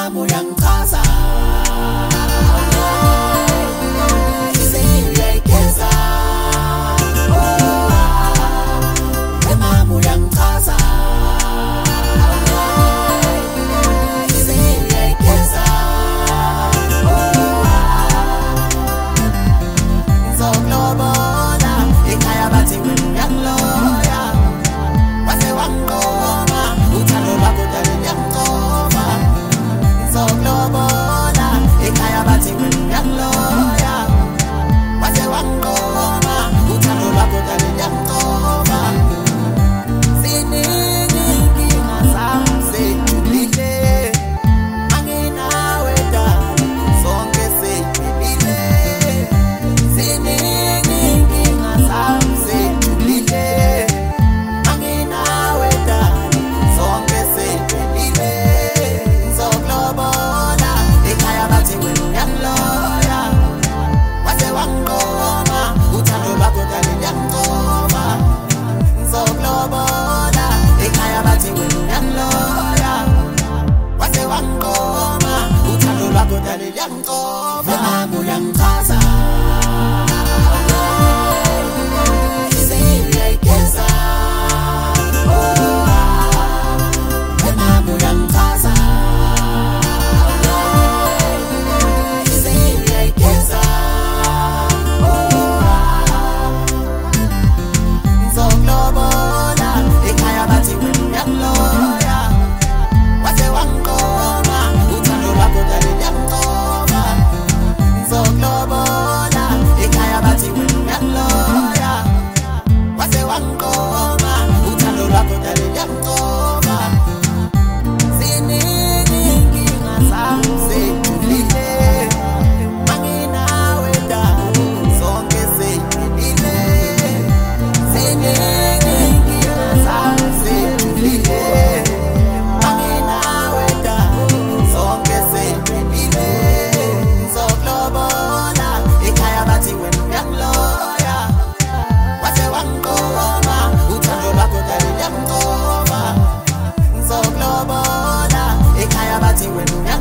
Mama uyangichaza isiyekeza Mama uyangichaza isiyekeza Ngizoklobola ekhaya bathi wena uyangloya wase wangqoma uthando lwakho dali liyangqoma Ngizoklobola ekhaya bathi wena uyangloya wase wangqoma uthando lwakho dali liyangqoma Siningi inkinga zami sejulile anginawe dali sonke sejulile Siningi inkinga zami sejulile anginawe dali sonke sejulile Ngizoklobola ekhaya bathi wena uyangloya wase wangqoma uthando lwakho dali liyangqoma Ngizoklobola ekhaya bathi wena uyangloya wase wangqoma uthando lwakho dali liyangqoma Mama uyangichaza isiyekeza Mama uyangichaza isiyekeza Ngizoklobola ekhaya bathi wena uyangloya wase wangqoma uthando lwakho dali liyangqoma Ngizoklobola ekhaya bathi wena uyangloya wase wangqoma uthando lwakho dali liyangqoma Siningi inkinga zami sejulile anginawe dali sonke sejulile Siningi inkinga zami sejulile anginawe dali sonke sejulile Ngizoklobola ekhaya bathi wena uyangloya wase wangqoma uthando lwakho dali liyangqoma Ngizoklobola ekhaya bathi wena